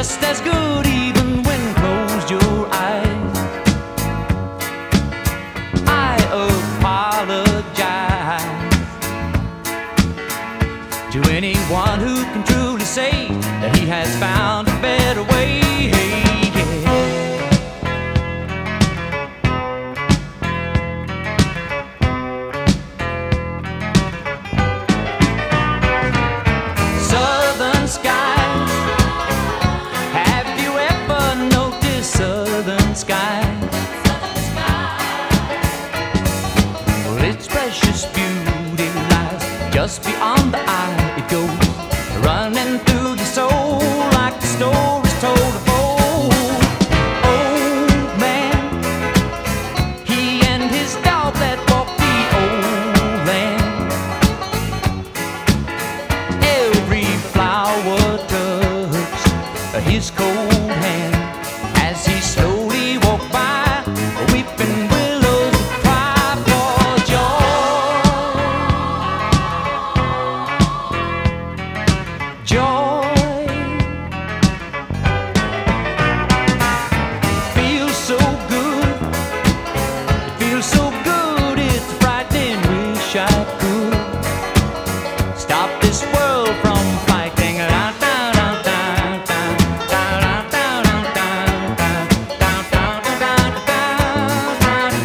just as good even when closed your eyes. I apologize to anyone who can truly say that he has found a better way. Southern skies, have you ever noticed southern skies? Well, its precious beauty lies just beyond the eye. It goes running through the soul like the stories told of old. Old man, he and his dog that walked the old land. Every flower touched his cold hand as he slowly walked by. Weeping willows would cry for joy. Joy feels so good. It feels so good. It's frightening. Wish I could stop this world from fighting.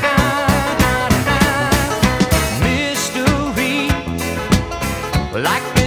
Mystery like